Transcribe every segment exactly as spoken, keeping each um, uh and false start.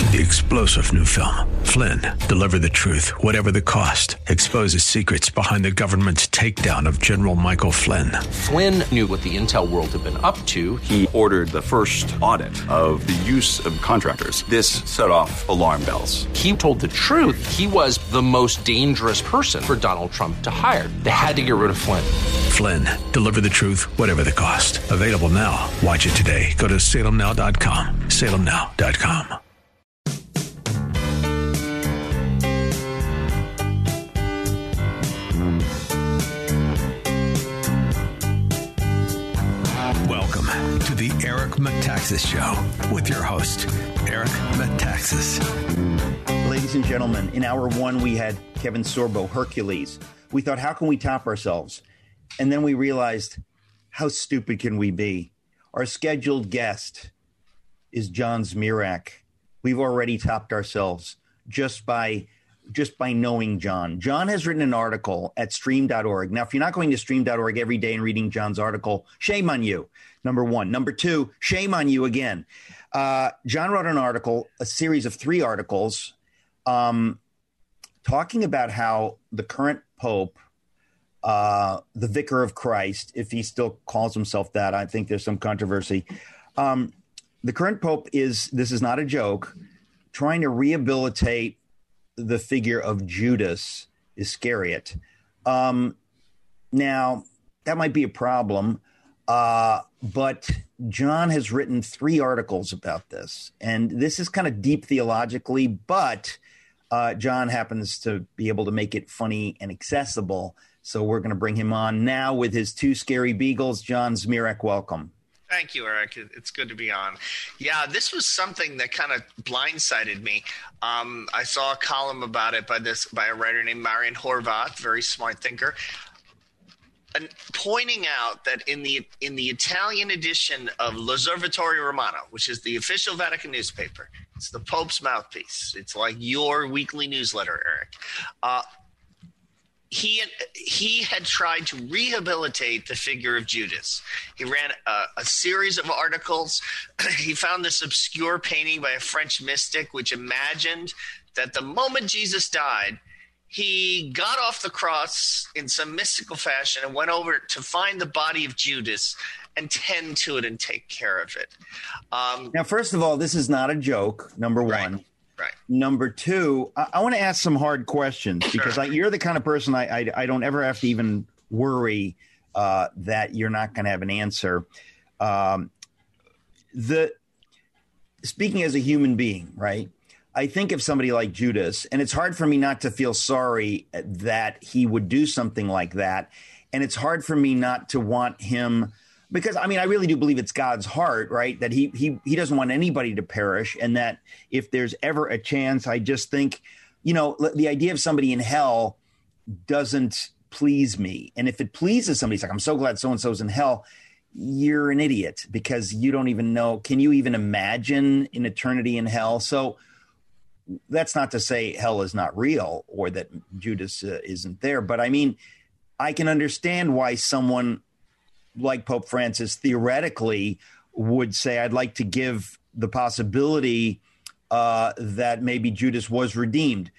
the explosive new film, Flynn, deliver the truth, whatever the cost, exposes secrets behind the government's takedown of General Michael Flynn. Flynn knew what the intel world had been up to. He ordered the first audit of the use of contractors. This set off alarm bells. He told the truth. He was the most dangerous person for Donald Trump to hire. They had to get rid of Flynn. Flynn, deliver the truth, whatever the cost. Available now. Watch it today. Go to salem now dot com. salem now dot com. Welcome to the Eric Metaxas Show with your host, Eric Metaxas. Ladies and gentlemen, in hour one, we had Kevin Sorbo, Hercules. We thought, how can we top ourselves? And then we realized, how stupid can we be? Our scheduled guest is John Zmirak. We've already topped ourselves just by just by knowing John. John has written an article at stream dot org. Now, if you're not going to stream dot org every day and reading John's article, shame on you, number one. Number two, shame on you again. Uh, John wrote an article, a series of three articles, um, talking about how the current Pope, uh, the Vicar of Christ, if he still calls himself that, I think there's some controversy. Um, the current Pope is, this is not a joke, trying to rehabilitate the figure of Judas Iscariot. Um, now, that might be a problem, uh, but John has written three articles about this, and this is kind of deep theologically, but uh, John happens to be able to make it funny and accessible, so we're going to bring him on now with his two scary beagles. John Zmirak, welcome. Thank you, Eric. It's good to be on. Yeah, this was something that kind of blindsided me. Um, I saw a column about it by this by a writer named Marian Horvath, very smart thinker, and pointing out that in the in the Italian edition of L'Osservatore Romano, which is the official Vatican newspaper, it's the Pope's mouthpiece. It's like your weekly newsletter, Eric. Uh, He had, he had tried to rehabilitate the figure of Judas. He ran a, a series of articles. He found this obscure painting by a French mystic, which imagined that the moment Jesus died, he got off the cross in some mystical fashion and went over to find the body of Judas and tend to it and take care of it. Um, now, first of all, this is not a joke, number right. one. Right. Number two, I, I want to ask some hard questions because Sure. I, you're the kind of person I, I, I don't ever have to even worry uh, that you're not going to have an answer. Um, the speaking as a human being, right? I think of somebody like Judas, and it's hard for me not to feel sorry that he would do something like that. And it's hard for me not to want him because, I mean, I really do believe it's God's heart, right? That he he he doesn't want anybody to perish. And that if there's ever a chance, I just think, you know, the idea of somebody in hell doesn't please me. And if it pleases somebody, it's like, I'm so glad so-and-so's in hell. You're an idiot because you don't even know. Can you even imagine an eternity in hell? So that's not to say hell is not real or that Judas uh, isn't there. But I mean, I can understand why someone like Pope Francis theoretically would say, I'd like to give the possibility uh, that maybe Judas was redeemed.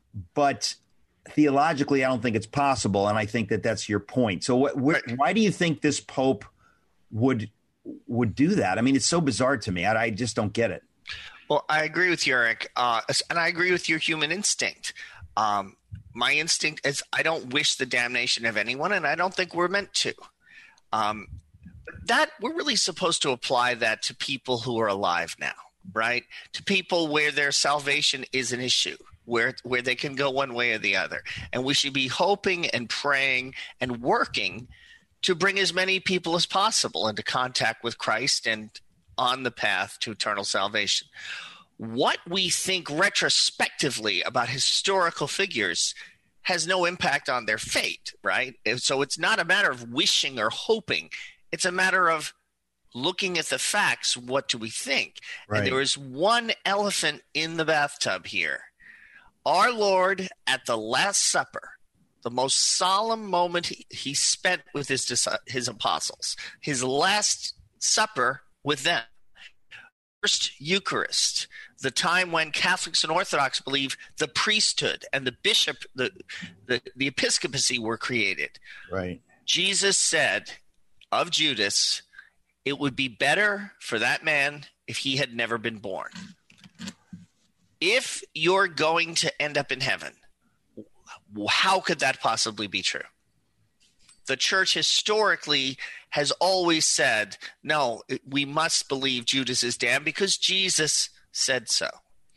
But theologically, I don't think it's possible. And I think that that's your point. So what, wh- why do you think this Pope would would do that? I mean, it's so bizarre to me. I, I just don't get it. Well, I agree with you, Eric. Uh, and I agree with your human instinct. Um, my instinct is I don't wish the damnation of anyone, and I don't think we're meant to. Um, that we're really supposed to apply that to people who are alive now, right? To people where their salvation is an issue, where where they can go one way or the other. And we should be hoping and praying and working to bring as many people as possible into contact with Christ and on the path to eternal salvation. What we think retrospectively about historical figures has no impact on their fate, right? So it's not a matter of wishing or hoping. It's a matter of looking at the facts. What do we think? Right. And there is one elephant in the bathtub here. Our Lord at the Last Supper, the most solemn moment he, he spent with his, his apostles, his last supper with them. first Eucharist, the time when Catholics and Orthodox believe the priesthood and the bishop, the, the, the episcopacy were created. Right. Jesus said of Judas, it would be better for that man if he had never been born. If you're going to end up in heaven, how could that possibly be true? The church historically has always said, no, we must believe Judas is damned because Jesus said so.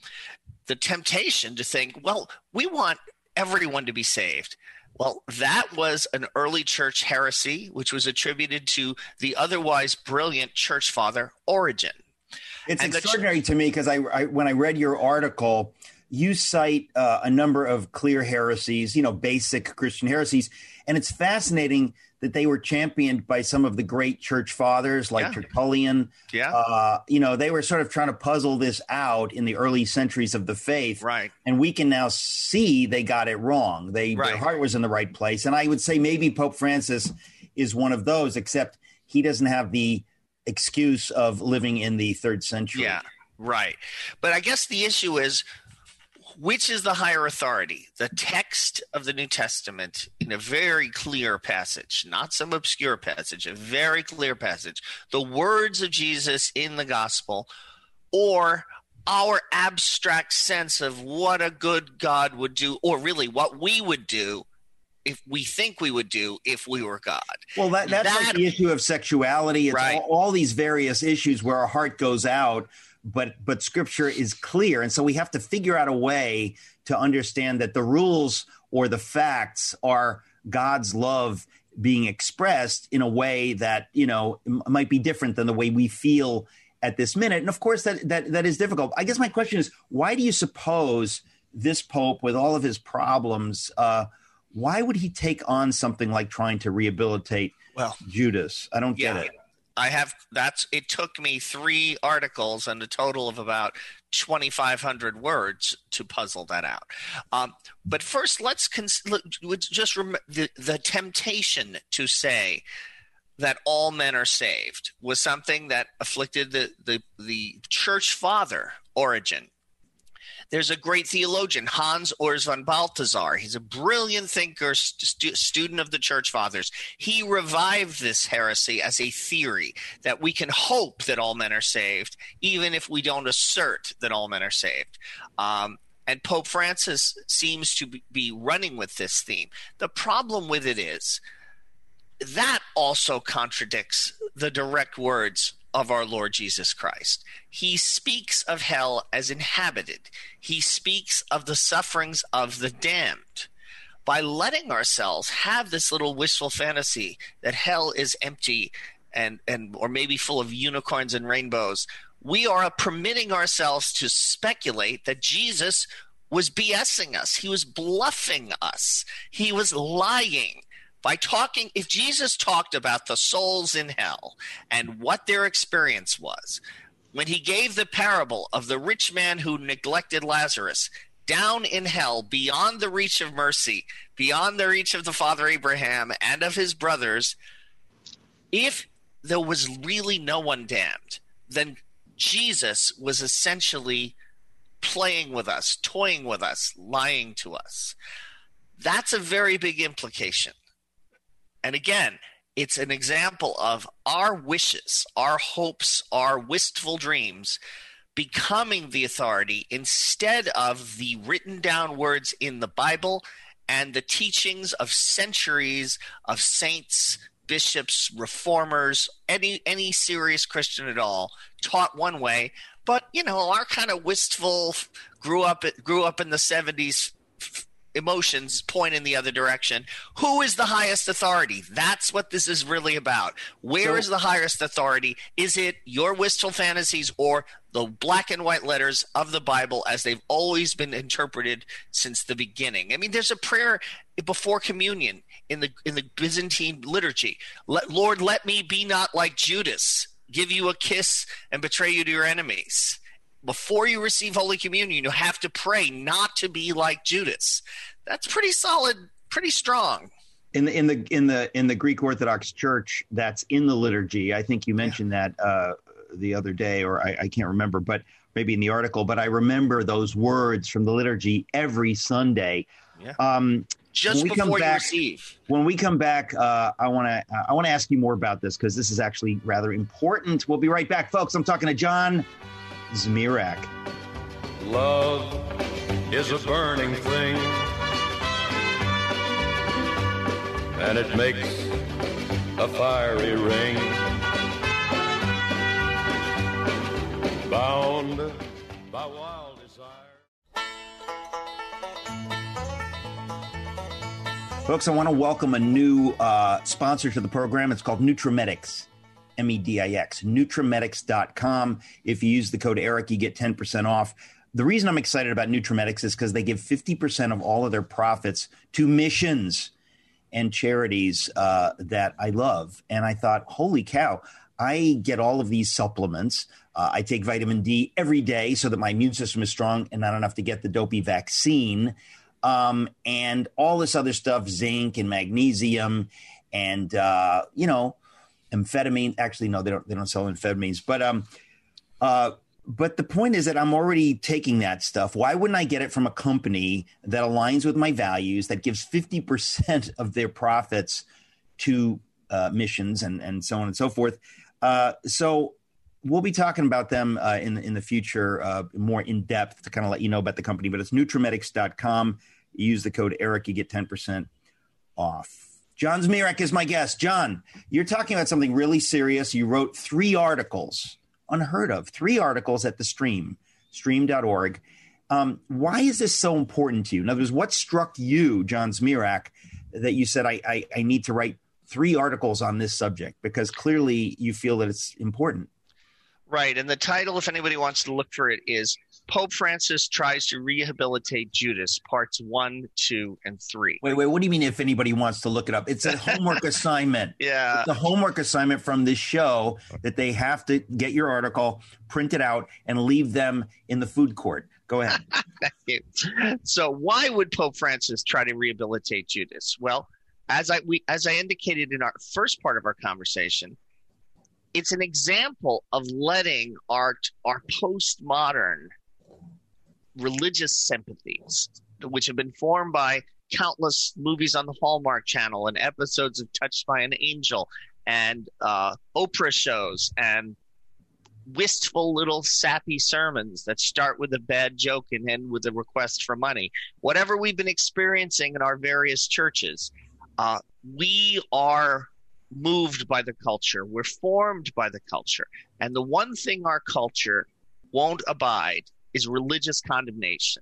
The temptation to think, well, we want everyone to be saved. Well, that was an early church heresy, which was attributed to the otherwise brilliant church father Origen. It's and extraordinary ch- to me because I, I, when I read your article, you cite uh, a number of clear heresies, you know, basic Christian heresies. And it's fascinating that they were championed by some of the great church fathers like yeah. Tertullian. Yeah. Uh, you know, they were sort of trying to puzzle this out in the early centuries of the faith. Right. And we can now see they got it wrong. They, right. Their heart was in the right place. And I would say maybe Pope Francis is one of those, except he doesn't have the excuse of living in the third century. Yeah, right. But I guess the issue is, which is the higher authority? The text of the New Testament in a very clear passage, not some obscure passage, a very clear passage, the words of Jesus in the gospel, or our abstract sense of what a good God would do, or really what we would do if we think we would do if we were God. Well, that, that's that, like the issue of sexuality. It's right. all, all these various issues where our heart goes out, but but Scripture is clear. And so we have to figure out a way to understand that the rules or the facts are God's love being expressed in a way that, you know, m- might be different than the way we feel at this minute. And of course, that that that is difficult. I guess my question is, why do you suppose this Pope, with all of his problems, uh, why would he take on something like trying to rehabilitate well, Judas? I don't yeah, get it. I have that's it took me three articles and a total of about twenty-five hundred words to puzzle that out. Um, but first, let's cons- just remember the, the temptation to say that all men are saved was something that afflicted the, the, the church father, Origen. There's a great theologian, Hans Urs von Balthasar. He's a brilliant thinker, stu- student of the church fathers. He revived this heresy as a theory that we can hope that all men are saved, even if we don't assert that all men are saved. Um, and Pope Francis seems to be running with this theme. The problem with it is that also contradicts the direct words of our Lord Jesus Christ. He speaks of hell as inhabited. He speaks of the sufferings of the damned. By letting ourselves have this little wishful fantasy that hell is empty and, and or maybe full of unicorns and rainbows, we are permitting ourselves to speculate that Jesus was BSing us. He was bluffing us. He was lying. By talking, if Jesus talked about the souls in hell and what their experience was, when he gave the parable of the rich man who neglected Lazarus down in hell, beyond the reach of mercy, beyond the reach of the father Abraham and of his brothers, if there was really no one damned, then Jesus was essentially playing with us, toying with us, lying to us. That's a very big implication. And again, it's an example of our wishes, our hopes, our wistful dreams becoming the authority instead of the written down words in the Bible and the teachings of centuries of saints, bishops, reformers, any any serious Christian at all taught one way. But, you know, our kind of wistful grew up grew up in the seventies emotions point in the other direction. Who is the highest authority? That's what this is really about. Where so, is the highest authority? Is it your wistful fantasies or the black and white letters of the Bible as they've always been interpreted since the beginning? I mean, there's a prayer before communion in the in the Byzantine liturgy. Let, Lord, let me be not like Judas, give you a kiss and betray you to your enemies. Before you receive Holy Communion, you have to pray not to be like Judas. That's pretty solid, pretty strong. In the in the in the in the Greek Orthodox Church, that's in the liturgy. I think you mentioned yeah. that uh, the other day, or I, I can't remember, but maybe in the article. But I remember those words from the liturgy every Sunday. Yeah. Um, Just when we before come you back, receive. When we come back, uh, I want to I want to ask you more about this because this is actually rather important. We'll be right back, folks. I'm talking to John Zmirak. Love is a burning thing, and it makes a fiery ring, bound by wild desire. Folks, I want to welcome a new uh, sponsor to the program. It's called Nutramedix, M E D I X, Nutramedix dot com. If you use the code ERIC, you get ten percent off. The reason I'm excited about Nutramedix is because they give fifty percent of all of their profits to missions and charities uh, that I love. And I thought, holy cow, I get all of these supplements. Uh, I take vitamin D every day so that my immune system is strong and not enough to get the dopey vaccine. Um, and all this other stuff, zinc and magnesium and, uh, you know, amphetamine. Actually, no, they don't, they don't sell amphetamines. But um, uh, but the point is that I'm already taking that stuff. Why wouldn't I get it from a company that aligns with my values, that gives fifty percent of their profits to uh, missions and, and so on and so forth? Uh, so we'll be talking about them uh, in, in the future uh, more in depth to kind of let you know about the company. But it's Nutramedix dot com. You use the code ERIC, you get ten percent off. John Zmirak is my guest. John, you're talking about something really serious. You wrote three articles. Unheard of. Three articles at the Stream, stream dot org. Um, why is this so important to you? In other words, what struck you, John Zmirak, that you said, I, I, I need to write three articles on this subject? Because clearly you feel that it's important. Right. And the title, if anybody wants to look for it, is Pope Francis Tries to Rehabilitate Judas, Parts one, two, and three. Wait, wait. What do you mean if anybody wants to look it up? It's a homework assignment. Yeah. It's a homework assignment from this show that they have to get your article, print it out, and leave them in the food court. Go ahead. Thank you. So why would Pope Francis try to rehabilitate Judas? Well, as I we as I indicated in our first part of our conversation, it's an example of letting our our postmodern religious sympathies, which have been formed by countless movies on the Hallmark Channel and episodes of Touched by an Angel and uh, Oprah shows and wistful little sappy sermons that start with a bad joke and end with a request for money. Whatever we've been experiencing in our various churches, uh, we are moved by the culture. We're formed by the culture. And the one thing our culture won't abide is religious condemnation,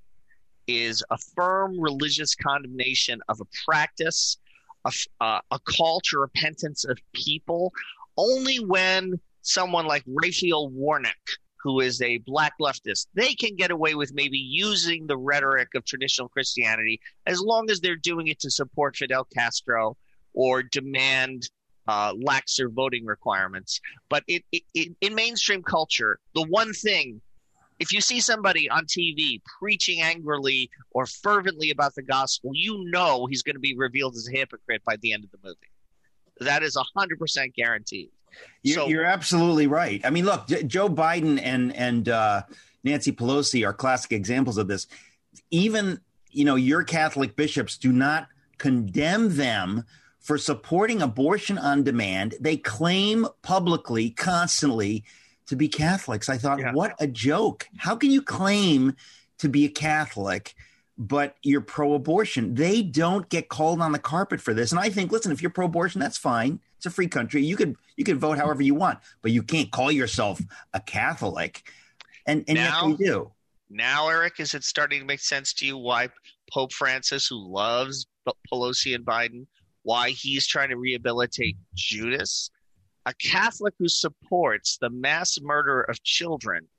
is a firm religious condemnation of a practice, a, uh, a call to repentance of people. Only when someone like Raphael Warnock, who is a black leftist, they can get away with maybe using the rhetoric of traditional Christianity as long as they're doing it to support Fidel Castro or demand uh, laxer voting requirements. But it, it, it, in mainstream culture, the one thing, if you see somebody on T V preaching angrily or fervently about the gospel, you know he's going to be revealed as a hypocrite by the end of the movie. That is one hundred percent guaranteed. You're, so, you're absolutely right. I mean, look, J- Joe Biden and and uh, Nancy Pelosi are classic examples of this. Even, you know, your Catholic bishops do not condemn them for supporting abortion on demand. They claim publicly, constantly, to be Catholics. I thought, yeah. What a joke. How can you claim to be a Catholic, but you're pro-abortion? They don't get called on the carpet for this. And I think, listen, if you're pro-abortion, that's fine. It's a free country. You could you could vote however you want, but you can't call yourself a Catholic. And, and now, yet we do. Now, Eric, is it starting to make sense to you why Pope Francis, who loves Pelosi and Biden, why he's trying to rehabilitate Judas? A Catholic who supports the mass murder of children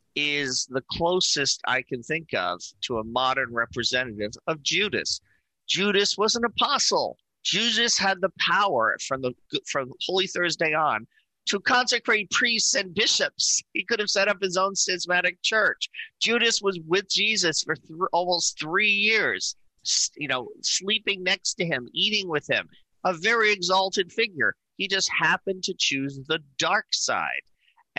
is the closest I can think of to a modern representative of Judas. Judas was an apostle. Judas had the power from the from Holy Thursday on to consecrate priests and bishops. He could have set up his own schismatic church. Judas was with Jesus for th- almost three years, you know, sleeping next to him, eating with him, a very exalted figure. He just happened to choose the dark side. And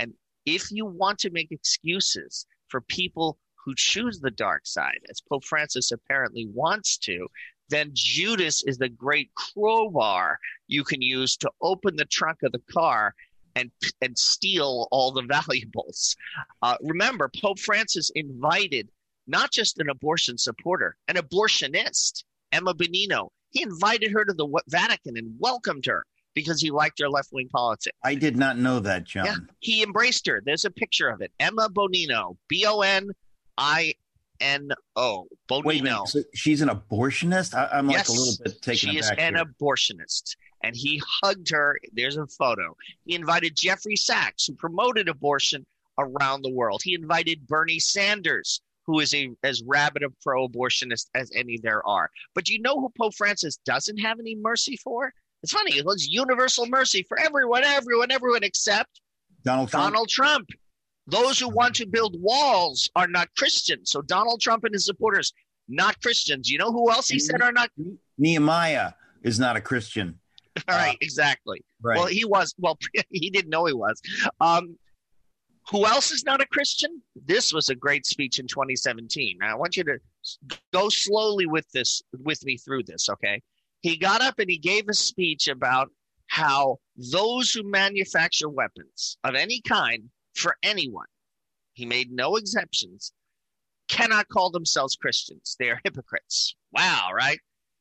if you want to make excuses for people who choose the dark side, as Pope Francis apparently wants to, then Judas is the great crowbar you can use to open the trunk of the car and and steal all the valuables. Uh, remember, Pope Francis invited not just an abortion supporter, an abortionist, Emma Bonino. He invited her to the Vatican and welcomed her because he liked her left-wing politics. I did not know that, John. Yeah, he embraced her. There's a picture of it. Emma Bonino, B O N I N O. Bonino. Wait a minute, so she's an abortionist? I, I'm like yes, a little bit taken she is aback an here. abortionist. And he hugged her. There's a photo. He invited Jeffrey Sachs, who promoted abortion around the world. He invited Bernie Sanders, who is a as rabid a pro-abortionist as any there are. But you know who Pope Francis doesn't have any mercy for? It's funny. It was universal mercy for everyone, everyone, everyone except Donald Trump. Donald Trump. Those who want to build walls are not Christians. So Donald Trump and his supporters, not Christians. You know who else he said are not? Nehemiah is not a Christian. All right, uh, exactly. Right. Well, he was. Well, he didn't know he was. Um, who else is not a Christian? This was a great speech in twenty seventeen. Now, I want you to go slowly with this, with me through this, okay? He got up and he gave a speech about how those who manufacture weapons of any kind for anyone, he made no exceptions, cannot call themselves Christians. They are hypocrites. Wow, right?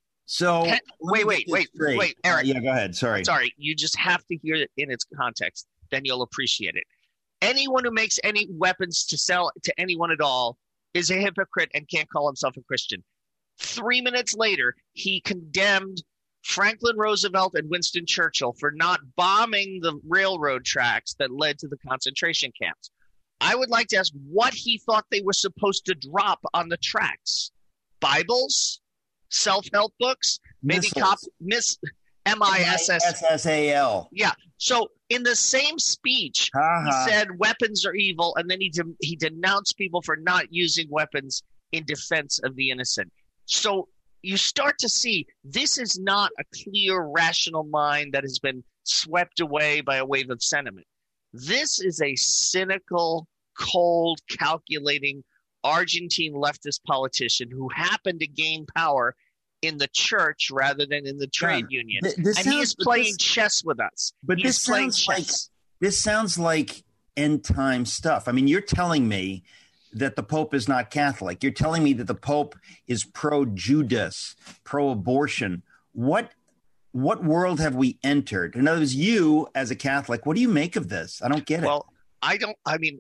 So Can, wait, wait, wait, straight. wait, Eric. Uh, yeah, go ahead. Sorry. Sorry, you just have to hear it in its context. Then you'll appreciate it. Anyone who makes any weapons to sell to anyone at all is a hypocrite and can't call himself a Christian. Three minutes later, he condemned Franklin Roosevelt and Winston Churchill for not bombing the railroad tracks that led to the concentration camps. I would like to ask what he thought they were supposed to drop on the tracks. Bibles? Self-help books? Maybe Missiles. cop miss M I S S. S S A L. Yeah. So in the same speech, Uh-huh. he said weapons are evil, and then he de- he denounced people for not using weapons in defense of the innocent. So you start to see this is not a clear, rational mind that has been swept away by a wave of sentiment. This is a cynical, cold, calculating Argentine leftist politician who happened to gain power in the church rather than in the trade John, union. th- this and he sounds- is but playing this- chess with us. But He this is playing sounds like chess. this sounds like end time stuff. I mean, you're telling me that the Pope is not Catholic. You're telling me that the Pope is pro-Judas, pro-abortion. What what world have we entered? In other words, you as a Catholic, what do you make of this? I don't get it. Well, I don't, I mean,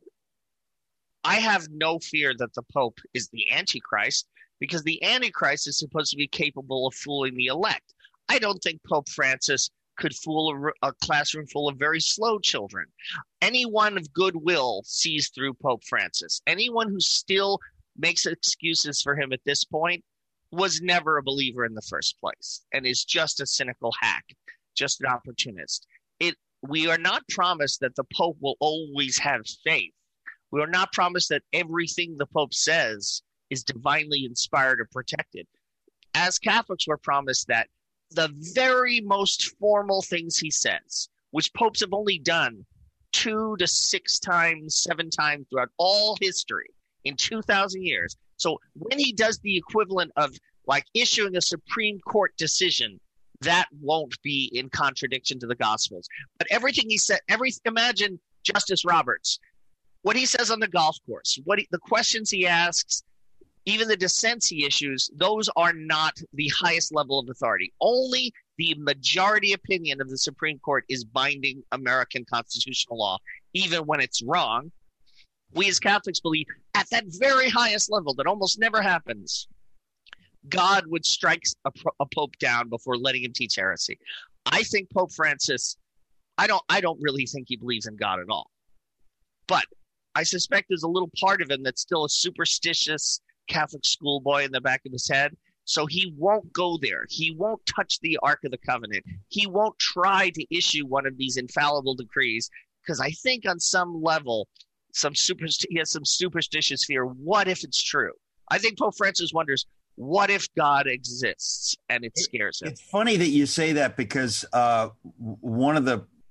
I have no fear that the Pope is the Antichrist because the Antichrist is supposed to be capable of fooling the elect. I don't think Pope Francis could fool a, a classroom full of very slow children. Anyone of goodwill sees through Pope Francis. Anyone who still makes excuses for him at this point was never a believer in the first place and is just a cynical hack, just an opportunist. It, we are not promised that the Pope will always have faith. We are not promised that everything the Pope says is divinely inspired or protected. As Catholics, we're promised that the very most formal things he says, which popes have only done two to six times, seven times throughout all history in two thousand years. So when he does the equivalent of like issuing a Supreme Court decision, that won't be in contradiction to the Gospels. But everything he said, every imagine Justice Roberts, what he says on the golf course, what he, the questions he asks, even the dissents he issues, those are not the highest level of authority. Only the majority opinion of the Supreme Court is binding American constitutional law, even when it's wrong. We as Catholics believe at that very highest level that almost never happens, God would strike a, a pope down before letting him teach heresy. I think Pope Francis, I don't, I don't really think he believes in God at all. But I suspect there's a little part of him that's still a superstitious Catholic schoolboy in the back of his head. So he won't go there. He won't touch the Ark of the Covenant. He won't try to issue one of these infallible decrees because I think on some level, some superst- he has some superstitious fear. What if it's true? I think Pope Francis wonders, what if God exists? And it scares him. It's funny that you say that because uh, one of the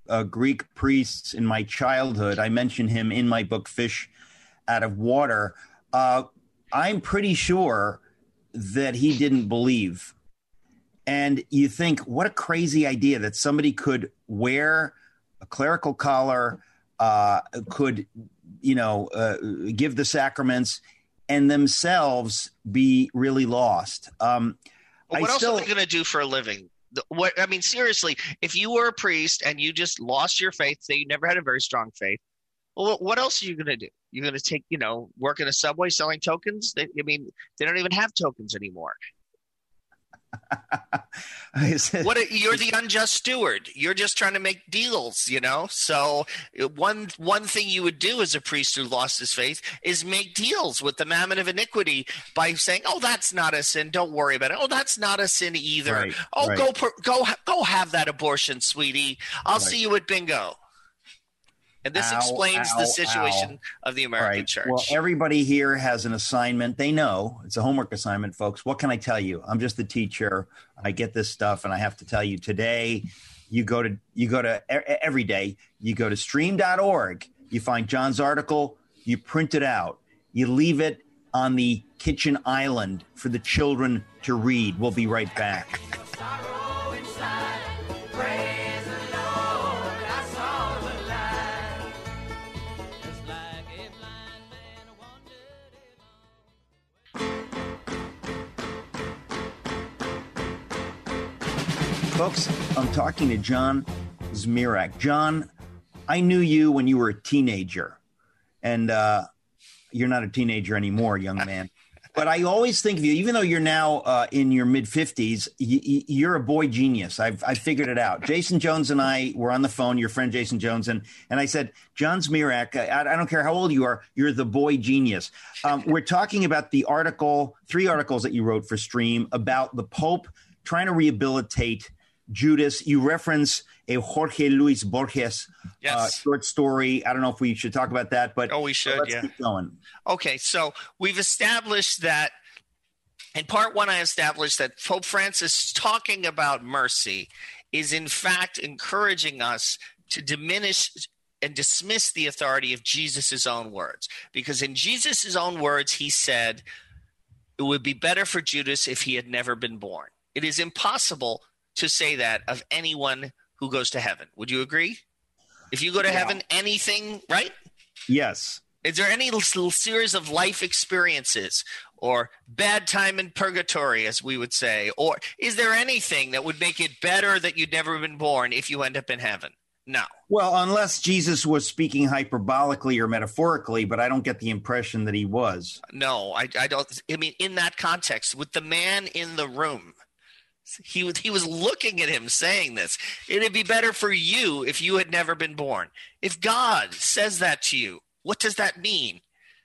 uh, Greek priests in my childhood. I mentioned him in my book, Fish Out of Water. Uh, I'm pretty sure that he didn't believe. And you think, what a crazy idea that somebody could wear a clerical collar, uh, could, you know, uh, give the sacraments and themselves be really lost. Um, well, what I else still, are they going to do for a living? What I mean, seriously, if you were a priest and you just lost your faith, say you never had a very strong faith, well, what else are you going to do? You're going to take, you know, work in a subway selling tokens? They, I mean, they don't even have tokens anymore. What a, you're the unjust steward. You're just trying to make deals, you know. So one one thing you would do as a priest who lost his faith is make deals with the mammon of iniquity by saying, "Oh, that's not a sin. Don't worry about it. Oh, that's not a sin either. Right, oh, right. go go go have that abortion, sweetie. I'll right. see you at bingo." And this ow, explains ow, the situation ow. of the American right. church. Well, everybody here has an assignment. They know it's a homework assignment, folks. What can I tell you? I'm just the teacher. I get this stuff, and I have to tell you today. You go to you go to every day. You go to stream dot org. You find John's article. You print it out. You leave it on the kitchen island for the children to read. We'll be right back. Folks, I'm talking to John Zmirak. John, I knew you when you were a teenager, and uh, you're not a teenager anymore, young man. But I always think of you, even though you're now uh, in your mid-fifties, y- y- you're a boy genius. I've I figured it out. Jason Jones and I were on the phone, your friend Jason Jones, and, and I said, John Zmirak, I, I don't care how old you are, you're the boy genius. Um, we're talking about the article, three articles that you wrote for Stream about the Pope trying to rehabilitate Judas. You reference a Jorge Luis Borges yes. uh, short story. I don't know if we should talk about that, but oh, we should. let's yeah. keep going. Okay, so we've established that in part one. I established that Pope Francis talking about mercy is in fact encouraging us to diminish and dismiss the authority of Jesus' own words, because in Jesus' own words, he said it would be better for Judas if he had never been born. It is impossible to say that of anyone who goes to heaven. Would you agree? If you go to yeah. heaven, anything, right? Yes. Is there any little series of life experiences or bad time in purgatory, as we would say? Or is there anything that would make it better that you'd never been born if you end up in heaven? No. Well, unless Jesus was speaking hyperbolically or metaphorically, but I don't get the impression that he was. No, I, I don't. I mean, in that context, with the man in the room, He was, he was looking at him saying this. It'd be better for you if you had never been born. If God says that to you, what does that mean?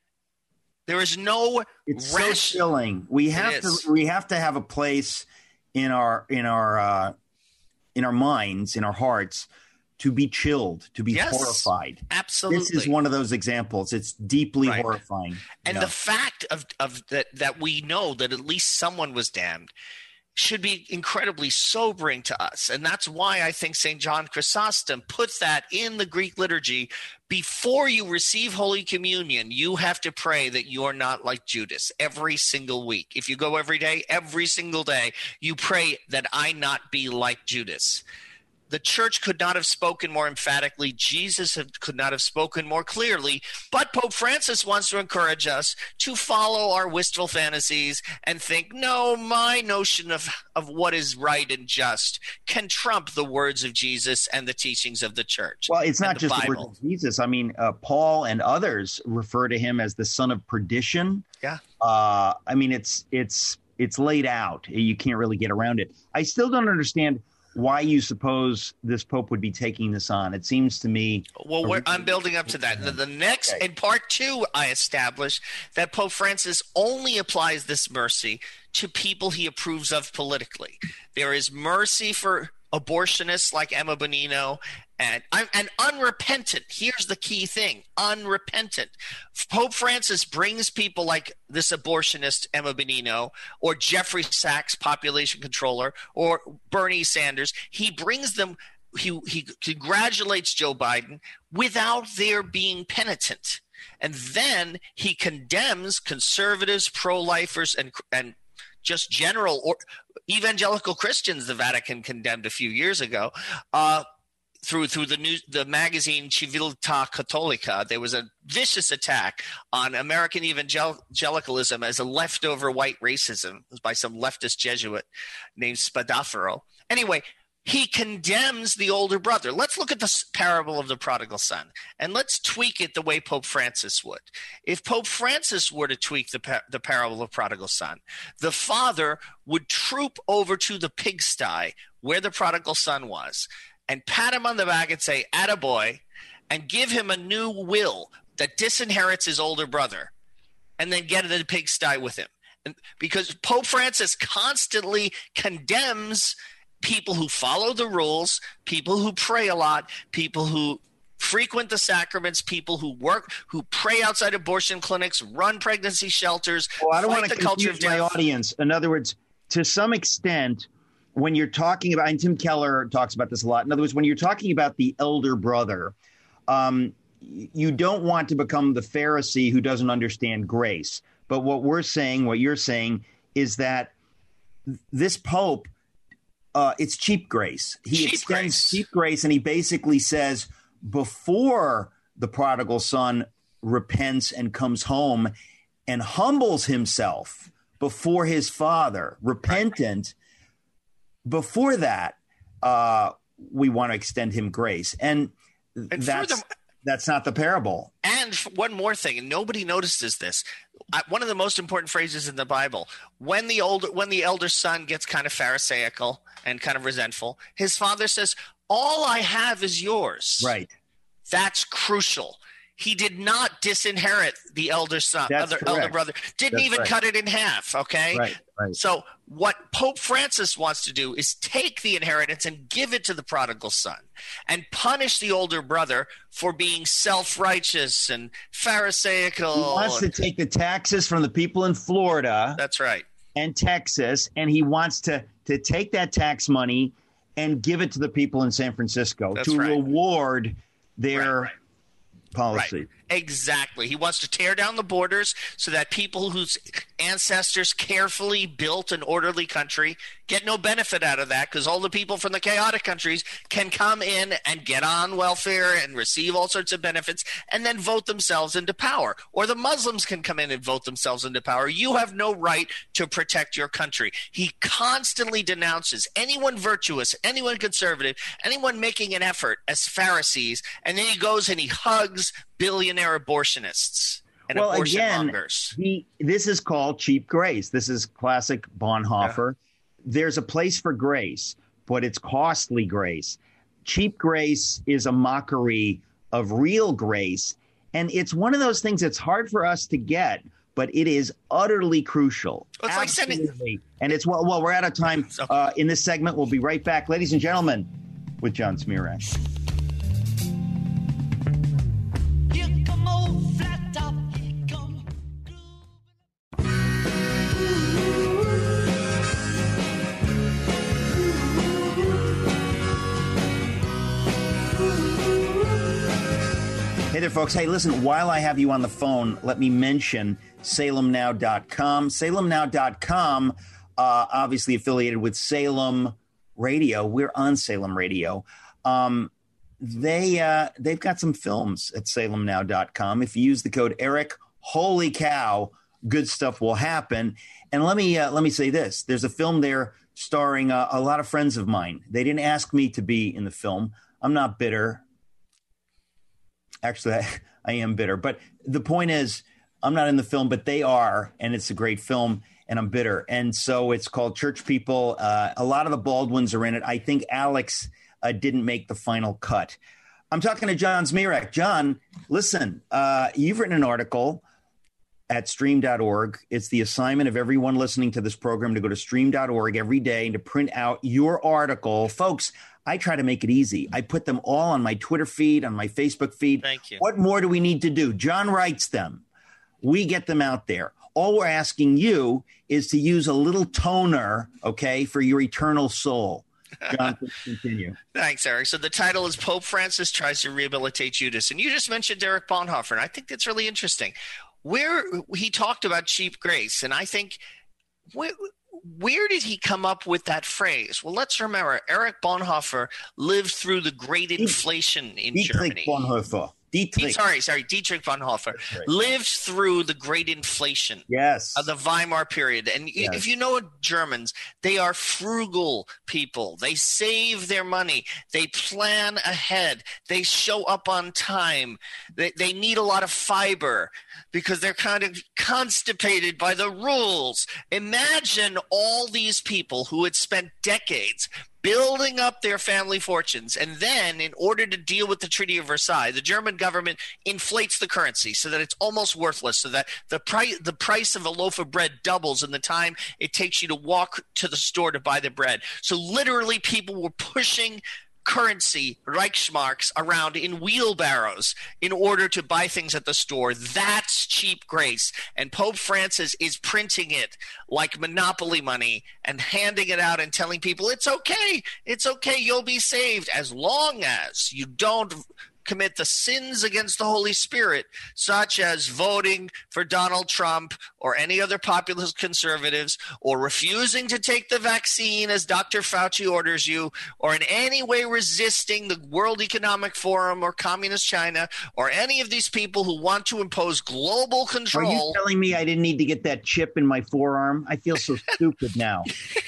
There is no It's ration- so chilling. We have to we have to have a place in our in our uh, in our minds, in our hearts, to be chilled, to be yes, horrified. Absolutely. This is one of those examples. It's deeply right. horrifying. And yeah. the fact of, of that that we know that at least someone was damned should be incredibly sobering to us. And that's why I think Saint John Chrysostom puts that in the Greek liturgy. Before you receive Holy Communion, you have to pray that you're not like Judas every single week. If you go every day, every single day, you pray that I not be like Judas. The church could not have spoken more emphatically. Jesus could not have spoken more clearly. But Pope Francis wants to encourage us to follow our wistful fantasies and think, no, my notion of, of what is right and just can trump the words of Jesus and the teachings of the church. Well, it's not the just Bible. the words of Jesus. I mean, uh, Paul and others refer to him as the son of perdition. Yeah. Uh, I mean, it's it's it's laid out. You can't really get around it. I still don't understand why you suppose this Pope would be taking this on. It seems to me. Well, we're, I'm building up to that. The, the next, okay. in part two, I established that Pope Francis only applies this mercy to people he approves of politically. There is mercy for abortionists like Emma Bonino and, and unrepentant. Here's the key thing, unrepentant. Pope Francis brings people like this abortionist Emma Bonino or Jeffrey Sachs, population controller, or Bernie Sanders. He brings them he he congratulates Joe Biden without their being penitent. And then he condemns conservatives, pro-lifers, and and just general or evangelical Christians the Vatican condemned a few years ago uh, through through the news, the magazine Civiltà Cattolica. There was a vicious attack on American evangelicalism as a leftover white racism by some leftist Jesuit named Spadafero. Anyway, he condemns the older brother. Let's look at the parable of the prodigal son, and let's tweak it the way Pope Francis would. If Pope Francis were to tweak the, par- the parable of the prodigal son, the father would troop over to the pigsty where the prodigal son was and pat him on the back and say, "Attaboy," and give him a new will that disinherits his older brother, and then get into the pigsty with him. And because Pope Francis constantly condemns people who follow the rules, people who pray a lot, people who frequent the sacraments, people who work, who pray outside abortion clinics, run pregnancy shelters. Well, I don't want the to culture confuse of my death. audience. In other words, to some extent, when you're talking about, and Tim Keller talks about this a lot. In other words, when you're talking about the elder brother, um, you don't want to become the Pharisee who doesn't understand grace. But what we're saying, what you're saying, is that this Pope, Uh, it's cheap grace. He Cheap extends grace. cheap grace, and he basically says before the prodigal son repents and comes home and humbles himself before his father, repentant, before that, uh, we want to extend him grace. And, And that's furthermore- that's not the parable. And one more thing, and nobody notices this. Uh, one of the most important phrases in the Bible: when the older, when the elder son gets kind of Pharisaical and kind of resentful, his father says, "All I have is yours." Right. That's crucial. He did not disinherit the elder son, That's other, elder correct. brother. Didn't That's even right. cut it in half. Okay. Right, right. So what Pope Francis wants to do is take the inheritance and give it to the prodigal son, and punish the older brother for being self-righteous and Pharisaical. He wants to take the taxes from the people in Florida That's right. and Texas, and he wants to to take that tax money and give it to the people in San Francisco That's to right. reward their Right, right. policy. Right. Exactly. He wants to tear down the borders so that people whose ancestors carefully built an orderly country get no benefit out of that, because all the people from the chaotic countries can come in and get on welfare and receive all sorts of benefits and then vote themselves into power. Or the Muslims can come in and vote themselves into power. You have no right to protect your country. He constantly denounces anyone virtuous, anyone conservative, anyone making an effort as Pharisees, and then he goes and he hugs billionaire abortionists and Well, abortion again, mongers. he this is called cheap grace. This is classic Bonhoeffer. There's a place for grace, but it's costly grace. Cheap grace is a mockery of real grace, and it's one of those things that's hard for us to get, but it is utterly crucial. Well, it's like sending- Absolutely. And it's well, well, we're out of time Okay. uh, in this segment. We'll be right back, ladies and gentlemen, with John Smirak. Here come old flat top, here come Hey there, folks. Hey, listen, while I have you on the phone, let me mention Salem Now dot com. Salem Now dot com, uh, obviously affiliated with Salem Radio. We're on Salem Radio. Um, they, uh, they've got some films at Salem Now dot com. If you use the code Eric, holy cow, good stuff will happen. And let me, uh, let me say this. There's a film there starring uh, a lot of friends of mine. They didn't ask me to be in the film. I'm not bitter. Actually, I, I am bitter. But the point is, I'm not in the film, but they are, and it's a great film, and I'm bitter. And so it's called Church People. Uh, a lot of the Baldwins are in it. I think Alex uh, didn't make the final cut. I'm talking to John Smirak. John, listen, uh, you've written an article at stream dot org. It's the assignment of everyone listening to this program to go to stream dot org every day and to print out your article. Folks, I try to make it easy. I put them all on my Twitter feed, on my Facebook feed. Thank you. What more do we need to do? John writes them. We get them out there. All we're asking you is to use a little toner, okay, for your eternal soul. John, please continue. Thanks, Eric. So the title is Pope Francis Tries to Rehabilitate Judas. And you just mentioned Derek Bonhoeffer, and I think that's really interesting. Where he talked about cheap grace, and I think where, where did he come up with that phrase? Well, let's remember, Eric Bonhoeffer lived through the great inflation in Dietrich Germany. Bonhoeffer. Dietrich. Sorry, sorry, Dietrich Bonhoeffer right. lived through the great inflation Yes. of the Weimar period. And Yes. if you know Germans, they are frugal people. They save their money. They plan ahead. They show up on time. They, they need a lot of fiber because they're kind of constipated by the rules. Imagine all these people who had spent decades building up their family fortunes. And then, in order to deal with the Treaty of Versailles, the German government inflates the currency so that it's almost worthless, so that the price the price of a loaf of bread doubles in the time it takes you to walk to the store to buy the bread. So literally people were pushing currency, Reichsmarks, around in wheelbarrows in order to buy things at the store. That's cheap grace. And Pope Francis is printing it like monopoly money and handing it out and telling people, it's okay, it's okay, you'll be saved as long as you don't commit the sins against the Holy Spirit, such as voting for Donald Trump or any other populist conservatives, or refusing to take the vaccine as Doctor Fauci orders you, or in any way resisting the World Economic Forum or Communist China, or any of these people who want to impose global control. Are you telling me I didn't need to get that chip in my forearm? I feel so stupid now.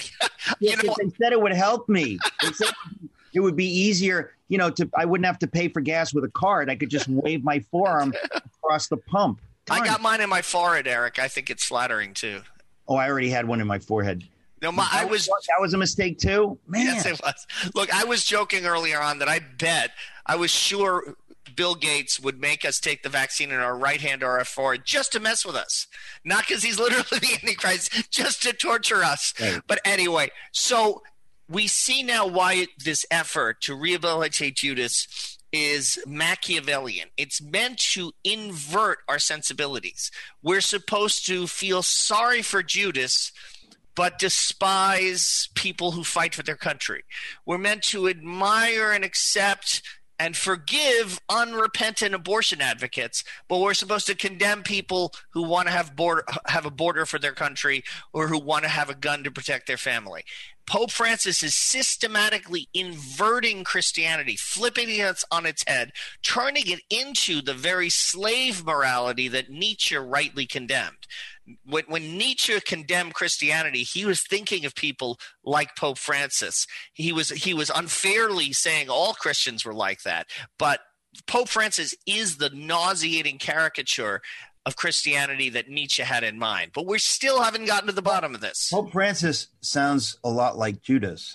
You know, they said it would help me. They said it would be easier, you know, to I wouldn't have to pay for gas with a card. I could just wave my forearm across the pump. Darn. I got mine in my forehead, Eric. I think it's flattering too. Oh, I already had one in my forehead. No, my, I was that was a mistake too, man. Yes, it was. Look, I was joking earlier on that I bet I was sure Bill Gates would make us take the vaccine in our right hand or our forehead just to mess with us, not because he's literally the Antichrist, just to torture us. Right. But anyway, so we see now why this effort to rehabilitate Judas is Machiavellian. It's meant to invert our sensibilities. We're supposed to feel sorry for Judas, but despise people who fight for their country. We're meant to admire and accept and forgive unrepentant abortion advocates, but we're supposed to condemn people who want to have border, have a border for their country, or who want to have a gun to protect their family. Pope Francis is systematically inverting Christianity, flipping it on its head, turning it into the very slave morality that Nietzsche rightly condemned. When, when Nietzsche condemned Christianity, he was thinking of people like Pope Francis. He was he was unfairly saying all Christians were like that. But Pope Francis is the nauseating caricature of Christianity that Nietzsche had in mind. But we still haven't gotten to the bottom of this. Pope Francis sounds a lot like Judas.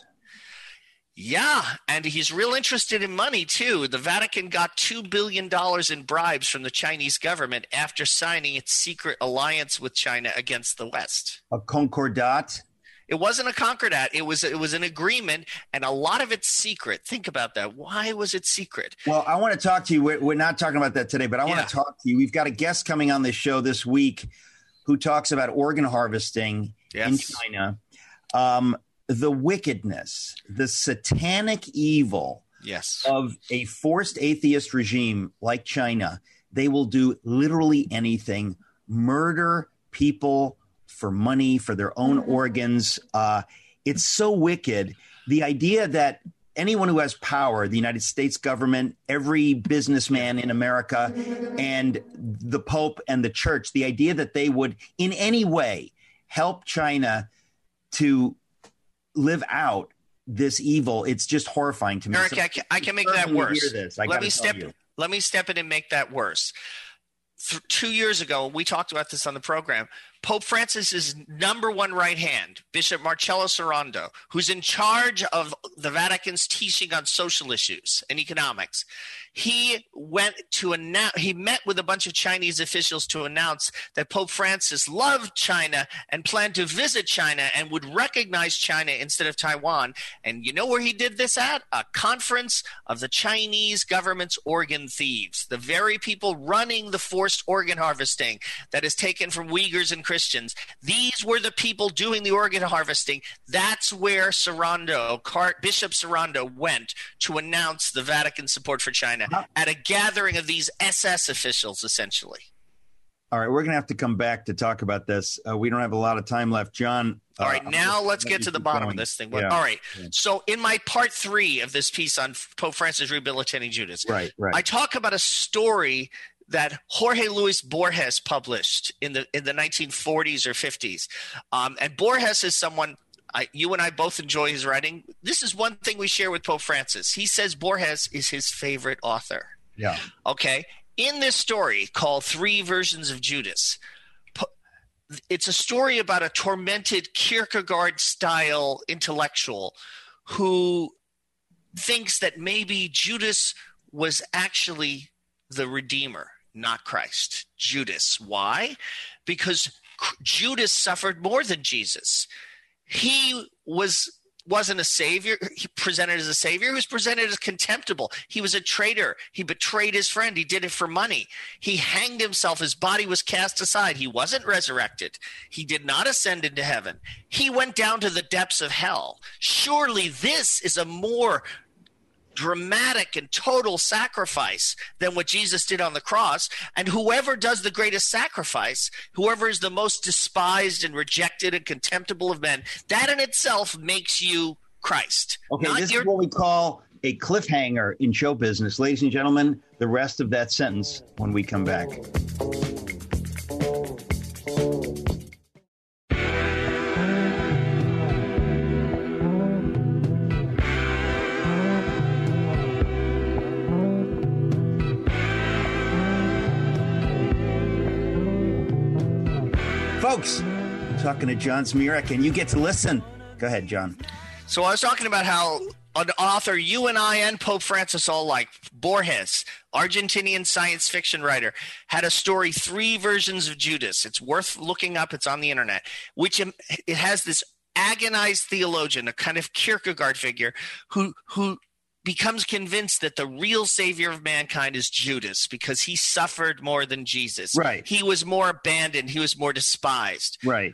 Yeah, and he's real interested in money, too. The Vatican got two billion dollars in bribes from the Chinese government after signing its secret alliance with China against the West. A concordat? It wasn't a concordat. It was it was an agreement, and a lot of it's secret. Think about that. Why was it secret? Well, I want to talk to you. We're, we're not talking about that today, but I want yeah. to talk to you. We've got a guest coming on this show this week who talks about organ harvesting yes. in China. Um The wickedness, the satanic evil yes. of a forced atheist regime like China. They will do literally anything, murder people for money, for their own organs. Uh, it's so wicked. The idea that anyone who has power, the United States government, every businessman in America, and the Pope and the church, the idea that they would in any way help China to live out this evil, it's just horrifying to me. Eric, so I, can, I can make that worse. Let me step. You. Let me step in and make that worse. Th- two years ago, we talked about this on the program. Pope Francis's number one right hand, Bishop Marcello Sorondo, who's in charge of the Vatican's teaching on social issues and economics, he went to announce. He met with a bunch of Chinese officials to announce that Pope Francis loved China and planned to visit China and would recognize China instead of Taiwan. And you know where he did this at? A conference of the Chinese government's organ thieves, the very people running the forced organ harvesting that is taken from Uyghurs in Christians. These were the people doing the organ harvesting. That's where Sarando, Car- Bishop Sarando went to announce the Vatican support for China at a gathering of these S S officials, essentially. All right, we're going to have to come back to talk about this. Uh, we don't have a lot of time left. John. All right, uh, now let's get to the bottom going. of this thing. Yeah. All right, Yeah. so in my part three of this piece on Pope Francis rehabilitating Judas, Right, right. I talk about a story that Jorge Luis Borges published in the in the nineteen forties or fifties. Um, and Borges is someone I, you and I both enjoy his writing. This is one thing we share with Pope Francis. He says Borges is his favorite author. Yeah. Okay. In this story called Three Versions of Judas, it's a story about a tormented Kierkegaard-style intellectual who thinks that maybe Judas was actually the Redeemer, not Christ. Judas. Why? Because Judas suffered more than Jesus. He was wasn't a savior. He presented as a savior. He was presented as contemptible. He was a traitor. He betrayed his friend. He did it for money. He hanged himself. His body was cast aside. He wasn't resurrected. He did not ascend into heaven. He went down to the depths of hell. Surely this is a more dramatic and total sacrifice than what Jesus did on the cross. And whoever does the greatest sacrifice, whoever is the most despised and rejected and contemptible of men, that in itself makes you Christ. Okay, Not this your- is what we call a cliffhanger in show business. Ladies and gentlemen, the rest of that sentence when we come back. Folks, I'm talking to John Zmirak, and you get to listen. Go ahead, John. So I was talking about how an author you and I and Pope Francis all like, Borges, Argentinian science fiction writer, had a story, Three Versions of Judas. It's worth looking up. It's on the internet, which it has this agonized theologian, a kind of Kierkegaard figure, who who becomes convinced that the real savior of mankind is Judas because he suffered more than Jesus. Right. He was more abandoned. He was more despised. Right.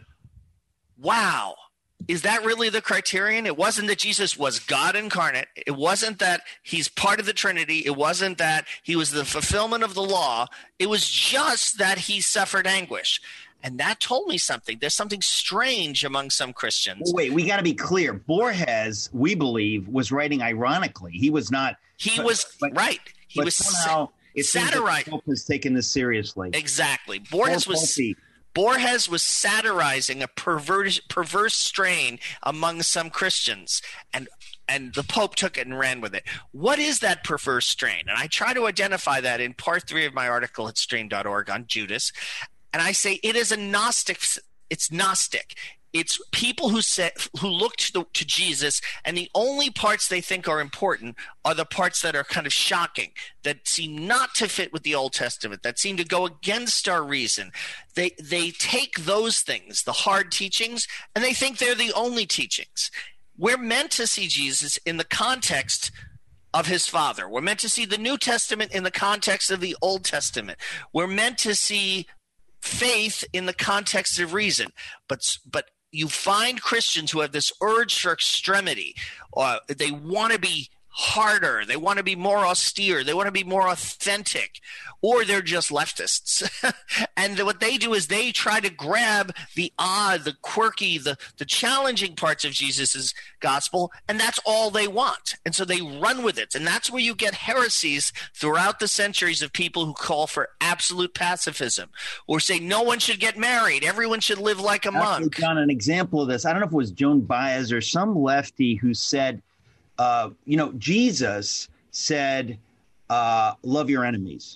Wow. Is that really the criterion? It wasn't that Jesus was God incarnate. It wasn't that he's part of the Trinity. It wasn't that he was the fulfillment of the law. It was just that he suffered anguish. And that told me something. There's something strange among some Christians. Wait, we got to be clear. Borges, we believe, was writing ironically. He was not. He but, was but, right. He but was somehow it seems that satirizing. the Pope has taken this seriously. Exactly. Borges Poor was Popey. Borges was satirizing a perverse perverse strain among some Christians, and and the Pope took it and ran with it. What is that perverse strain? And I try to identify that in part three of my article at stream dot org on Judas. And I say it is a Gnostic. It's Gnostic. It's people who say, who look to, the, to Jesus, and the only parts they think are important are the parts that are kind of shocking, that seem not to fit with the Old Testament, that seem to go against our reason. They they take those things, the hard teachings, and they think they're the only teachings. We're meant to see Jesus in the context of his Father. We're meant to see the New Testament in the context of the Old Testament. We're meant to see faith in the context of reason. But but you find Christians who have this urge for extremity. Uh, they want to be harder. They want to be more austere. They want to be more authentic. Or they're just leftists. And what they do is they try to grab the odd, the quirky, the, the challenging parts of Jesus's gospel, and that's all they want. And so they run with it. And that's where you get heresies throughout the centuries of people who call for absolute pacifism or say no one should get married. Everyone should live like a Actually, monk. John, an example of this, I don't know if it was Joan Baez or some lefty who said, uh, you know, Jesus said, uh, love your enemies.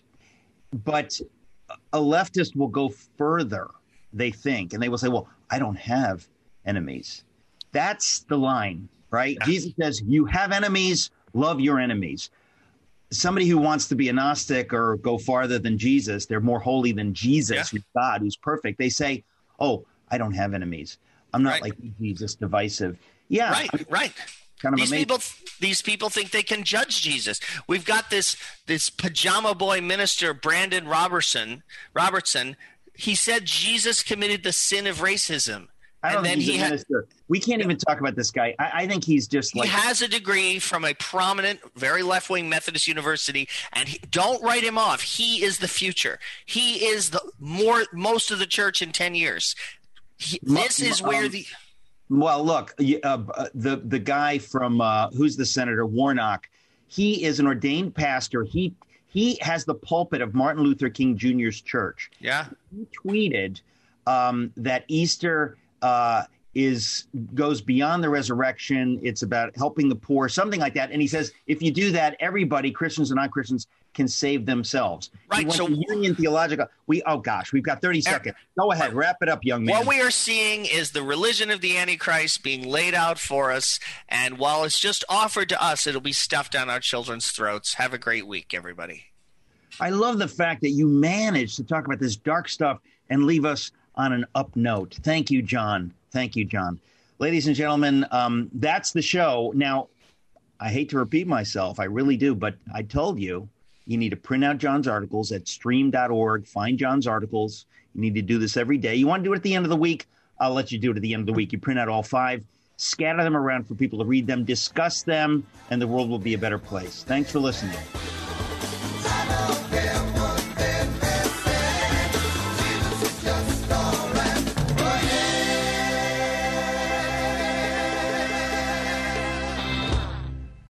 But a leftist will go further, they think, and they will say, well, I don't have enemies. That's the line, right? Yeah. Jesus says, you have enemies, love your enemies. Somebody who wants to be a Gnostic or go farther than Jesus, they're more holy than Jesus, yeah. who's God, who's perfect. They say, oh, I don't have enemies. I'm not right. like Jesus, divisive. Yeah. Right, I mean, right. Kind of these amazing. people, these people think they can judge Jesus. We've got this this pajama boy minister, Brandon Robertson. Robertson He said Jesus committed the sin of racism. I don't and think then he's he a ha- minister. We can't even talk about this guy. I, I think he's just He like has a degree from a prominent, very left-wing Methodist university, and he, don't write him off. He is the future. He is the more most of the church in ten years. He, this is where um, the well, look, uh, the the guy from uh, who's the senator, Warnock. He is an ordained pastor. He he has the pulpit of Martin Luther King Junior's church. yeah. He tweeted um, that Easter uh, is goes beyond the resurrection. It's about helping the poor, something like that. And he says, if you do that, everybody, Christians and non-Christians, can save themselves. Right, He went so- to Union Theological. We oh gosh, we've got thirty seconds. Go ahead, wrap it up, young man. What we are seeing is the religion of the Antichrist being laid out for us, and while it's just offered to us, it'll be stuffed down our children's throats. Have a great week, everybody. I love the fact that you managed to talk about this dark stuff and leave us on an up note. Thank you, John. Thank you, John. Ladies and gentlemen, um, that's the show. Now, I hate to repeat myself. I really do. But I told you, you need to print out John's articles at stream dot org. Find John's articles. You need to do this every day. You want to do it at the end of the week? I'll let you do it at the end of the week. You print out all five, scatter them around for people to read them, discuss them, and the world will be a better place. Thanks for listening.